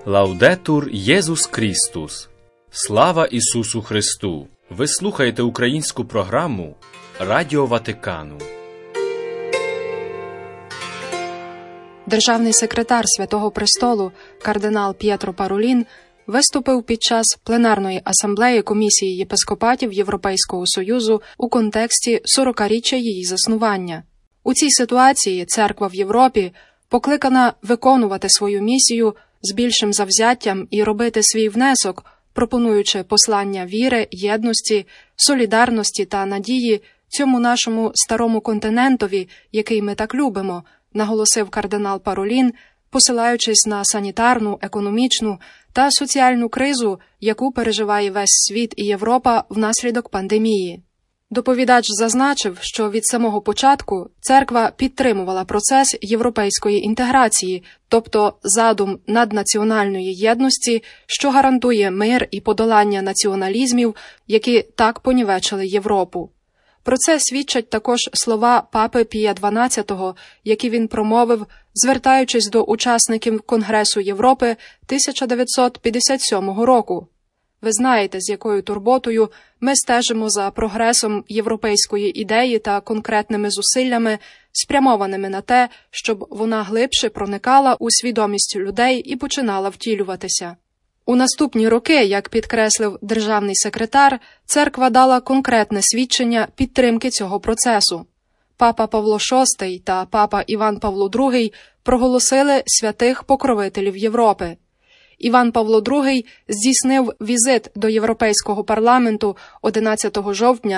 Лаудетур Єсус Крістус. Слава Ісусу Христу! Ви слухаєте українську програму Радіо Ватикану. Державний секретар Святого Престолу кардинал П'єтро Паролін виступив під час пленарної асамблеї Комісії єпископатів Європейського Союзу у контексті 40-річчя її заснування. У цій ситуації Церква в Європі покликана виконувати свою місію з більшим завзяттям і робити свій внесок, пропонуючи послання віри, єдності, солідарності та надії цьому нашому старому континентові, який ми так любимо, наголосив кардинал Паролін, посилаючись на санітарну, економічну та соціальну кризу, яку переживає весь світ і Європа внаслідок пандемії. Доповідач зазначив, що від самого початку Церква підтримувала процес європейської інтеграції, тобто задум наднаціональної єдності, що гарантує мир і подолання націоналізмів, які так понівечили Європу. Про це свідчать також слова папи Пія XII, які він промовив, звертаючись до учасників Конгресу Європи 1957 року. Ви знаєте, з якою турботою ми стежимо за прогресом європейської ідеї та конкретними зусиллями, спрямованими на те, щоб вона глибше проникала у свідомість людей і починала втілюватися. У наступні роки, як підкреслив державний секретар, Церква дала конкретне свідчення підтримки цього процесу. Папа Павло VI та папа Іван Павло II проголосили святих покровителів Європи. Іван Павло II здійснив візит до Європейського парламенту 11 жовтня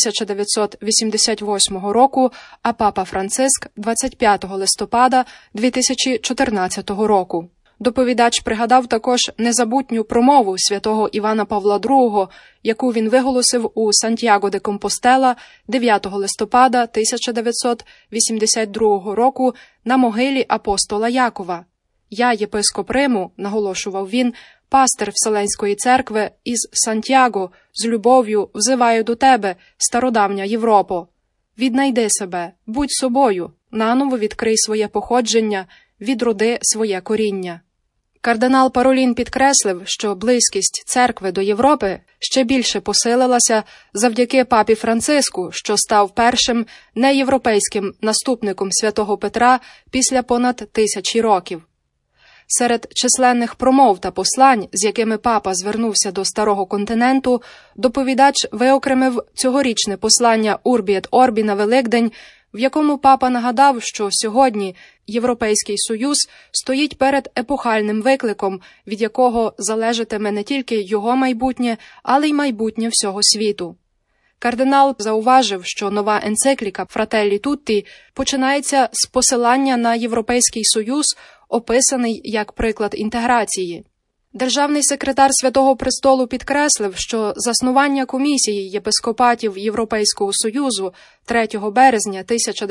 1988 року, а папа Франциск – 25 листопада 2014 року. Доповідач пригадав також незабутню промову святого Івана Павла II, яку він виголосив у Сантьяго де Компостела 9 листопада 1982 року на могилі апостола Якова. «Я, єпископ Риму», – наголошував він, – «пастир Вселенської церкви із Сантьяго, з любов'ю взиваю до тебе, стародавня Європо. Віднайди себе, будь собою, наново відкрий своє походження, відроди своє коріння». Кардинал Паролін підкреслив, що близькість Церкви до Європи ще більше посилилася завдяки папі Франциску, що став першим неєвропейським наступником святого Петра після понад 1000 років. Серед численних промов та послань, з якими папа звернувся до Старого континенту, доповідач виокремив цьогорічне послання «Урбі ет Орбі» на Великдень, в якому папа нагадав, що сьогодні Європейський Союз стоїть перед епохальним викликом, від якого залежатиме не тільки його майбутнє, але й майбутнє всього світу. Кардинал зауважив, що нова енцикліка «Фрателлі Тутті» починається з посилання на Європейський Союз, описаний як приклад інтеграції. Державний секретар Святого Престолу підкреслив, що заснування Комісії єпископатів Європейського Союзу 3 березня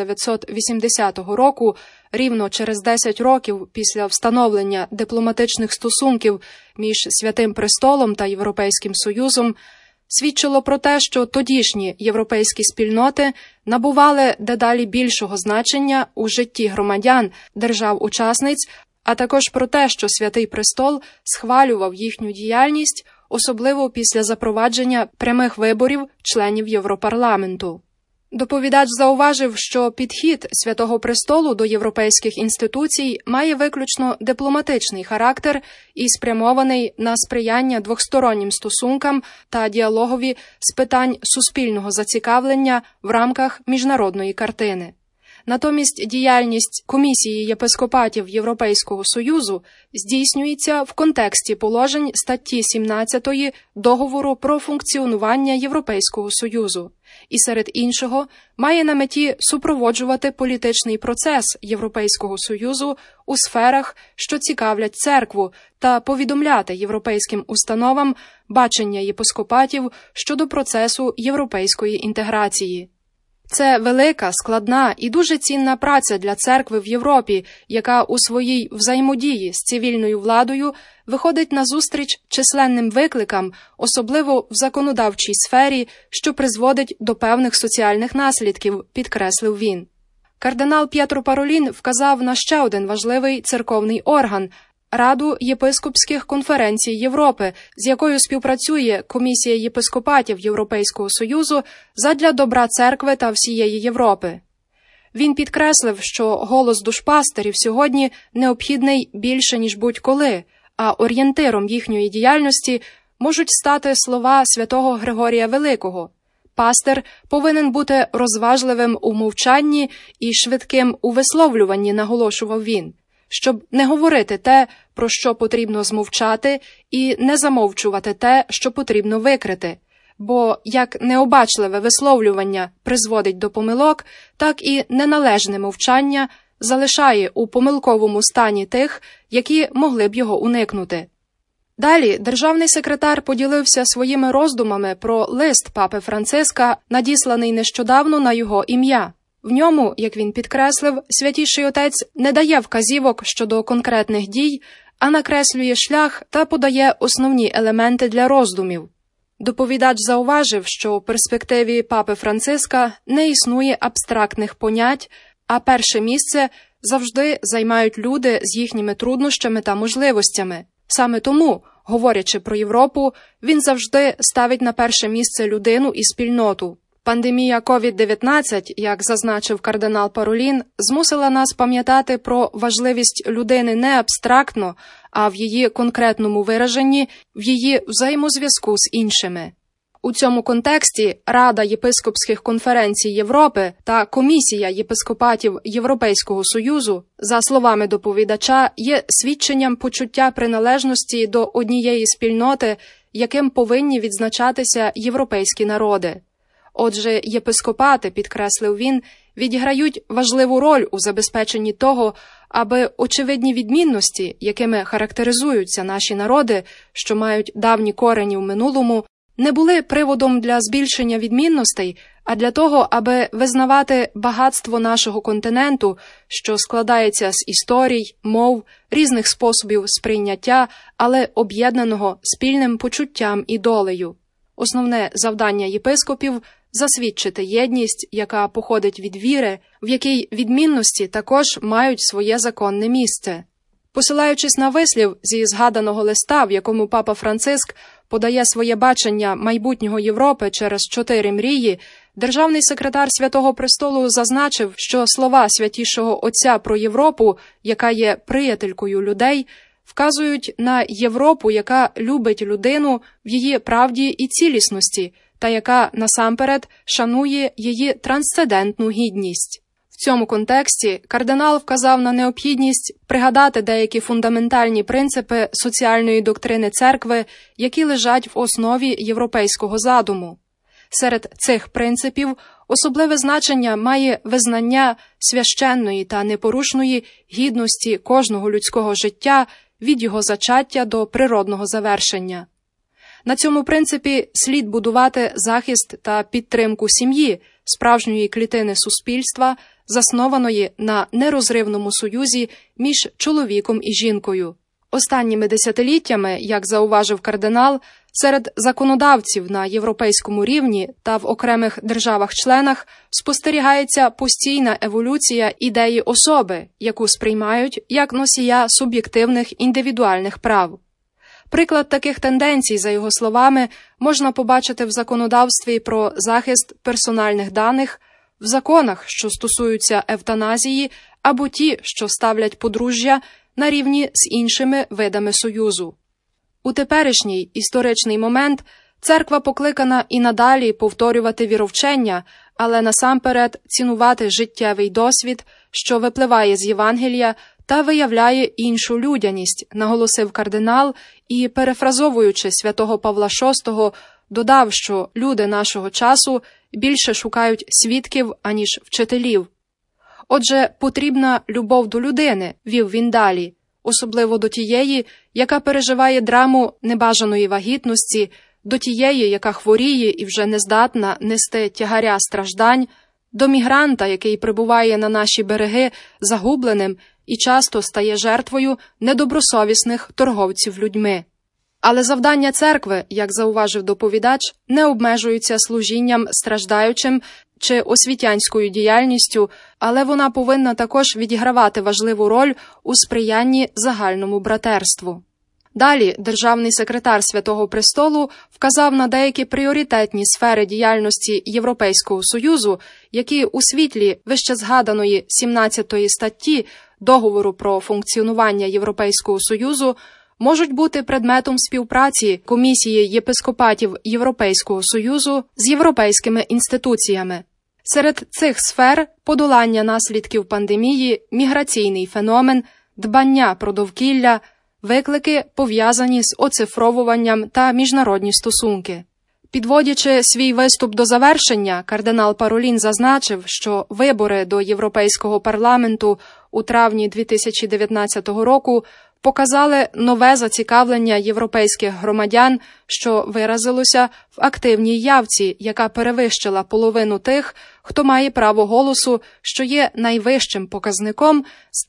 1980 року, рівно через 10 років після встановлення дипломатичних стосунків між Святим Престолом та Європейським Союзом, свідчило про те, що тодішні європейські спільноти набували дедалі більшого значення у житті громадян держав-учасниць, а також про те, що Святий Престол схвалював їхню діяльність, особливо після запровадження прямих виборів членів Європарламенту. Доповідач зауважив, що підхід Святого Престолу до європейських інституцій має виключно дипломатичний характер і спрямований на сприяння двостороннім стосункам та діалогові з питань суспільного зацікавлення в рамках міжнародної картини. Натомість діяльність Комісії єпископатів Європейського Союзу здійснюється в контексті положень статті 17 Договору про функціонування Європейського Союзу і, серед іншого, має на меті супроводжувати політичний процес Європейського Союзу у сферах, що цікавлять Церкву, та повідомляти європейським установам бачення єпископатів щодо процесу європейської інтеграції. Це велика, складна і дуже цінна праця для Церкви в Європі, яка у своїй взаємодії з цивільною владою виходить назустріч численним викликам, особливо в законодавчій сфері, що призводить до певних соціальних наслідків, підкреслив він. Кардинал П'єтро Паролін вказав на ще один важливий церковний орган Раду єпископських конференцій Європи, з якою співпрацює Комісія єпископатів Європейського Союзу задля добра церкви та всієї Європи. Він підкреслив, що голос душпастерів сьогодні необхідний більше, ніж будь-коли, а орієнтиром їхньої діяльності можуть стати слова святого Григорія Великого. Пастир повинен бути розважливим у мовчанні і швидким у висловлюванні, наголошував він, щоб не говорити те, про що потрібно змовчати, і не замовчувати те, що потрібно викрити. Бо як необачливе висловлювання призводить до помилок, так і неналежне мовчання залишає у помилковому стані тих, які могли б його уникнути. Далі державний секретар поділився своїми роздумами про лист папи Франциска, надісланий нещодавно на його ім'я. В ньому, як він підкреслив, Святіший Отець не дає вказівок щодо конкретних дій, а накреслює шлях та подає основні елементи для роздумів. Доповідач зауважив, що у перспективі папи Франциска не існує абстрактних понять, а перше місце завжди займають люди з їхніми труднощами та можливостями. Саме тому, говорячи про Європу, він завжди ставить на перше місце людину і спільноту. Пандемія COVID-19, як зазначив кардинал Паролін, змусила нас пам'ятати про важливість людини не абстрактно, а в її конкретному вираженні, в її взаємозв'язку з іншими. У цьому контексті Рада єпископських конференцій Європи та Комісія єпископатів Європейського Союзу, за словами доповідача, є свідченням почуття приналежності до однієї спільноти, яким повинні відзначатися європейські народи. Отже, єпископати, підкреслив він, відіграють важливу роль у забезпеченні того, аби очевидні відмінності, якими характеризуються наші народи, що мають давні корені в минулому, не були приводом для збільшення відмінностей, а для того, аби визнавати багатство нашого континенту, що складається з історій, мов, різних способів сприйняття, але об'єднаного спільним почуттям і долею. Основне завдання єпископів – засвідчити єдність, яка походить від віри, в якій відмінності також мають своє законне місце. Посилаючись на вислів зі згаданого листа, в якому папа Франциск подає своє бачення майбутнього Європи через 4 мрії, державний секретар Святого Престолу зазначив, що слова Святішого Отця про Європу, яка є приятелькою людей, вказують на Європу, яка любить людину в її правді і цілісності, та яка, насамперед, шанує її трансцендентну гідність. В цьому контексті кардинал вказав на необхідність пригадати деякі фундаментальні принципи соціальної доктрини церкви, які лежать в основі європейського задуму. Серед цих принципів особливе значення має визнання священної та непорушної гідності кожного людського життя від його зачаття до природного завершення. На цьому принципі слід будувати захист та підтримку сім'ї, справжньої клітини суспільства, заснованої на нерозривному союзі між чоловіком і жінкою. Останніми десятиліттями, як зауважив кардинал, серед законодавців на європейському рівні та в окремих державах-членах спостерігається постійна еволюція ідеї особи, яку сприймають як носія суб'єктивних індивідуальних прав. Приклад таких тенденцій, за його словами, можна побачити в законодавстві про захист персональних даних, в законах, що стосуються евтаназії, або ті, що ставлять подружжя на рівні з іншими видами союзу. У теперішній історичний момент церква покликана і надалі повторювати віровчення, але насамперед цінувати життєвий досвід, що випливає з Євангелія та виявляє іншу людяність, наголосив кардинал і, перефразовуючи святого Павла VI, додав, що люди нашого часу більше шукають свідків, аніж вчителів. Отже, потрібна любов до людини, вів він далі, особливо до тієї, яка переживає драму небажаної вагітності, до тієї, яка хворіє і вже не здатна нести тягаря страждань, до мігранта, який прибуває на наші береги загубленим і часто стає жертвою недобросовісних торговців людьми. Але завдання церкви, як зауважив доповідач, не обмежується служінням страждаючим чи освітянською діяльністю, але вона повинна також відігравати важливу роль у сприянні загальному братерству. Далі державний секретар Святого Престолу вказав на деякі пріоритетні сфери діяльності Європейського Союзу, які у світлі вищезгаданої 17 статті Договору про функціонування Європейського Союзу можуть бути предметом співпраці Комісії єпископатів Європейського Союзу з європейськими інституціями. Серед цих сфер – подолання наслідків пандемії, міграційний феномен, дбання про довкілля, виклики, пов'язані з оцифровуванням та міжнародні стосунки. Підводячи свій виступ до завершення, кардинал Паролін зазначив, що вибори до Європейського парламенту у травні 2019 року показали нове зацікавлення європейських громадян, що виразилося в активній явці, яка перевищила половину тих, хто має право голосу, що є найвищим показником з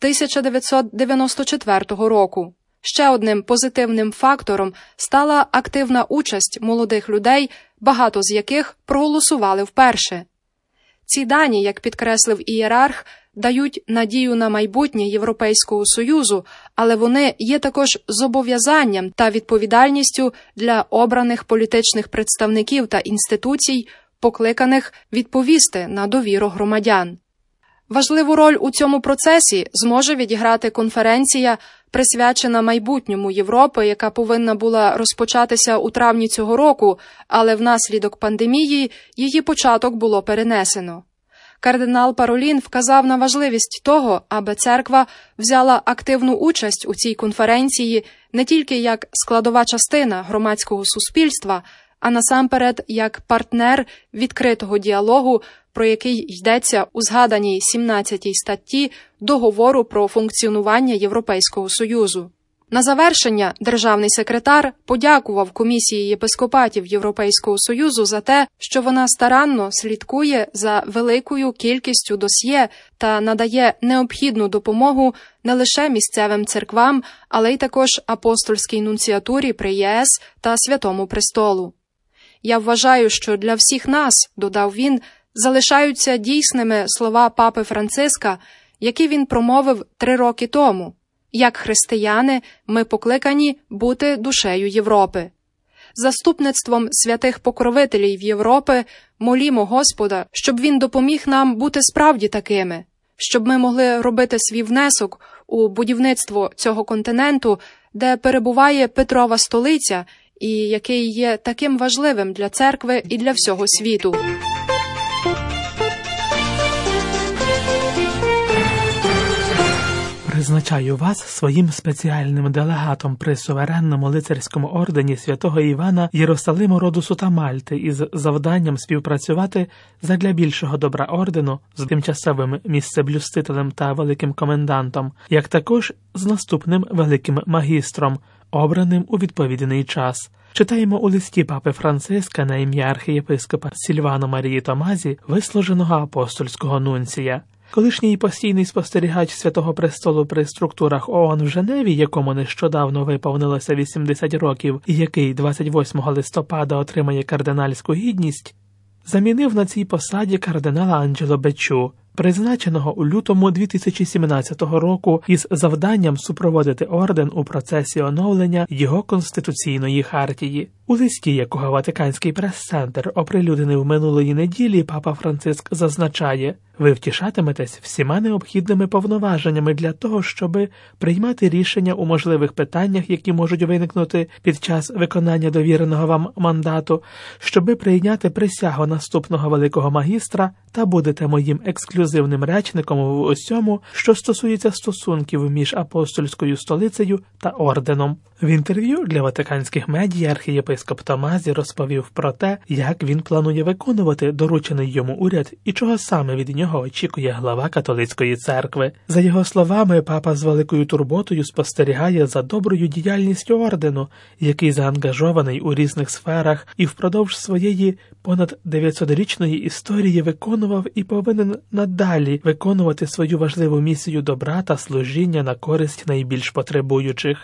1994 року. Ще одним позитивним фактором стала активна участь молодих людей, багато з яких проголосували вперше. Ці дані, як підкреслив ієрарх, дають надію на майбутнє Європейського Союзу, але вони є також зобов'язанням та відповідальністю для обраних політичних представників та інституцій, покликаних відповісти на довіру громадян. Важливу роль у цьому процесі зможе відіграти конференція, присвячена майбутньому Європи, яка повинна була розпочатися у травні цього року, але внаслідок пандемії її початок було перенесено. Кардинал Паролін вказав на важливість того, аби церква взяла активну участь у цій конференції не тільки як складова частина громадського суспільства, а насамперед як партнер відкритого діалогу, про який йдеться у згаданій 17 статті Договору про функціонування Європейського Союзу. На завершення державний секретар подякував Комісії єпископатів Європейського Союзу за те, що вона старанно слідкує за великою кількістю досьє та надає необхідну допомогу не лише місцевим церквам, але й також апостольській нунціатурі при ЄС та Святому Престолу. «Я вважаю, що для всіх нас, – додав він, – залишаються дійсними слова папи Франциска, які він промовив 3 роки тому. Як християни, ми покликані бути душею Європи. Заступництвом святих покровителів Європи молімо Господа, щоб він допоміг нам бути справді такими, щоб ми могли робити свій внесок у будівництво цього континенту, де перебуває Петрова столиця і який є таким важливим для церкви і для всього світу». Призначаю вас своїм спеціальним делегатом при суверенному лицарському ордені святого Івана Єрусалиму Родусу та Мальти із завданням співпрацювати задля більшого добра ордену з тимчасовим місцеблюстителем та великим комендантом, як також з наступним великим магістром, обраним у відповідний час. Читаємо у листі папи Франциска на ім'я архієпископа Сільвано Марії Томазі, вислуженого апостольського нунція. Колишній постійний спостерігач Святого Престолу при структурах ООН в Женеві, якому нещодавно виповнилося 80 років і який 28 листопада отримає кардинальську гідність, замінив на цій посаді кардинала Анджело Беччу, призначеного у лютому 2017 року із завданням супроводити орден у процесі оновлення його конституційної хартії. У листі, якого Ватиканський прес-центр оприлюднив минулої неділі, папа Франциск зазначає: «Ви втішатиметесь всіма необхідними повноваженнями для того, щоби приймати рішення у можливих питаннях, які можуть виникнути під час виконання довіреного вам мандату, щоби прийняти присягу наступного великого магістра та будете моїм ексклюзивним речником в усьому, що стосується стосунків між апостольською столицею та орденом». В інтерв'ю для ватиканських медіа архієпископ Томазі розповів про те, як він планує виконувати доручений йому уряд і чого саме від нього очікує глава католицької церкви. За його словами, папа з великою турботою спостерігає за доброю діяльністю ордену, який заангажований у різних сферах і впродовж своєї понад 900-річної історії виконував і повинен надалі виконувати свою важливу місію добра та служіння на користь найбільш потребуючих.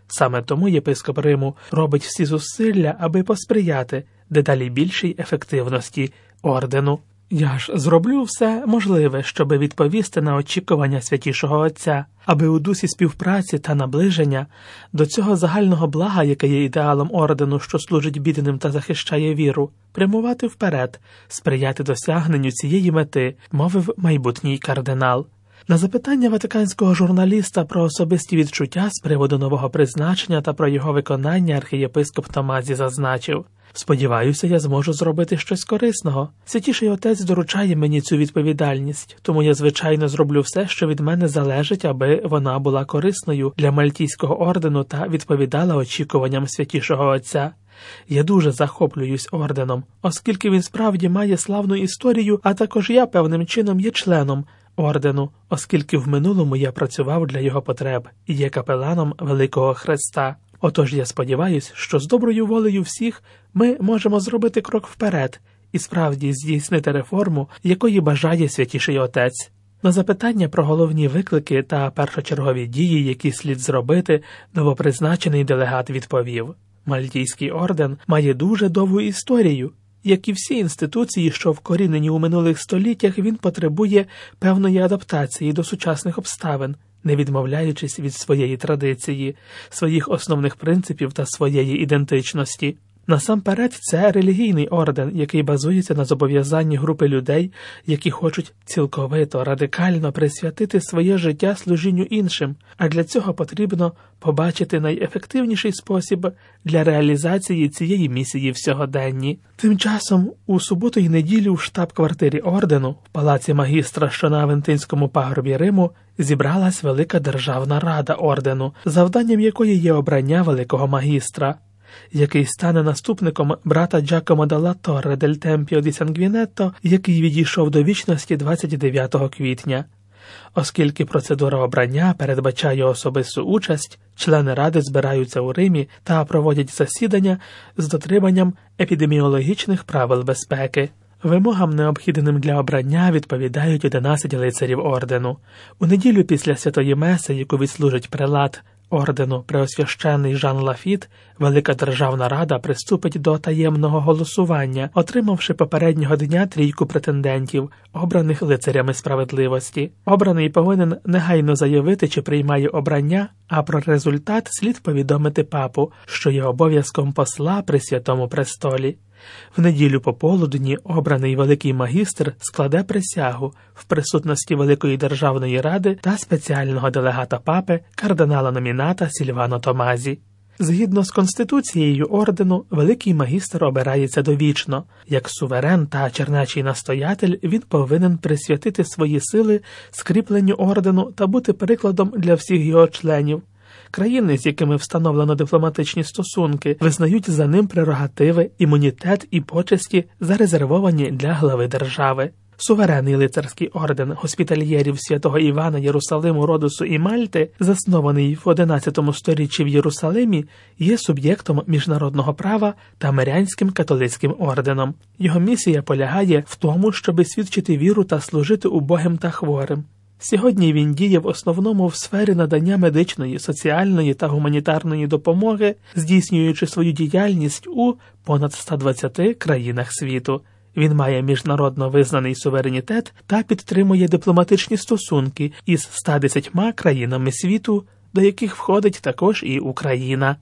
Саме тому єпископ Риму робить всі зусилля, аби посприяти дедалі більшій ефективності ордену. Я ж зроблю все можливе, щоби відповісти на очікування Святішого Отця, аби у дусі співпраці та наближення до цього загального блага, яке є ідеалом ордену, що служить бідним та захищає віру, прямувати вперед, сприяти досягненню цієї мети, мовив майбутній кардинал. На запитання ватиканського журналіста про особисті відчуття з приводу нового призначення та про його виконання архієпископ Томазі зазначив: «Сподіваюся, я зможу зробити щось корисного. Святіший Отець доручає мені цю відповідальність, тому я, звичайно, зроблю все, що від мене залежить, аби вона була корисною для Мальтійського ордену та відповідала очікуванням Святішого Отця. Я дуже захоплююсь орденом, оскільки він справді має славну історію, а також я певним чином є членом ордену, оскільки в минулому я працював для його потреб і є капеланом Великого Хреста. Отож я сподіваюся, що з доброю волею всіх ми можемо зробити крок вперед і справді здійснити реформу, якої бажає Святіший Отець». На запитання про головні виклики та першочергові дії, які слід зробити, новопризначений делегат відповів: «Мальтійський орден має дуже довгу історію. Як і всі інституції, що вкорінені у минулих століттях, він потребує певної адаптації до сучасних обставин, не відмовляючись від своєї традиції, своїх основних принципів та своєї ідентичності. Насамперед, це релігійний орден, який базується на зобов'язанні групи людей, які хочуть цілковито, радикально присвятити своє життя служінню іншим, а для цього потрібно побачити найефективніший спосіб для реалізації цієї місії в сьогоденні. Тим часом, у суботу й неділю в штаб-квартирі ордену, в палаці магістра, що на Авентинському пагорбі Риму, зібралась Велика Державна Рада ордену, завданням якої є обрання Великого магістра, який стане наступником брата Джакомо Делла Торре дель Темпіо ді Сангвінетто, який відійшов до вічності 29 квітня. Оскільки процедура обрання передбачає особисту участь, члени Ради збираються у Римі та проводять засідання з дотриманням епідеміологічних правил безпеки. Вимогам, необхідним для обрання, відповідають 11 лицарів ордену. У неділю після Святої Меси, яку відслужить прелат ордену преосвященний Жан Лафіт, Велика Державна Рада приступить до таємного голосування, отримавши попереднього дня 3 претендентів, обраних лицарями справедливості. Обраний повинен негайно заявити, чи приймає обрання, а про результат слід повідомити папу, що є обов'язком посла при Святому Престолі. В неділю пополудні обраний Великий Магістр складе присягу в присутності Великої Державної Ради та спеціального делегата папи кардинала-номіната Сільвано Томазі. Згідно з Конституцією ордену, Великий Магістр обирається довічно. Як суверен та чернечий настоятель він повинен присвятити свої сили скріпленню ордену та бути прикладом для всіх його членів. Країни, з якими встановлено дипломатичні стосунки, визнають за ним прерогативи, імунітет і почесті, зарезервовані для глави держави. Суверенний лицарський орден госпітальєрів святого Івана Єрусалиму, Родосу і Мальти, заснований в 11 сторіччі в Єрусалимі, є суб'єктом міжнародного права та мирянським католицьким орденом. Його місія полягає в тому, щоби свідчити віру та служити убогим та хворим. Сьогодні він діє в основному в сфері надання медичної, соціальної та гуманітарної допомоги, здійснюючи свою діяльність у понад 120 країнах світу. Він має міжнародно визнаний суверенітет та підтримує дипломатичні стосунки із 110 країнами світу, до яких входить також і Україна.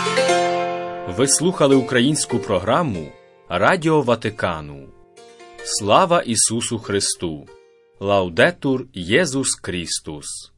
Ви слухали українську програму Радіо Ватикану. Слава Ісусу Христу! Лаудетур Єсус Крістус!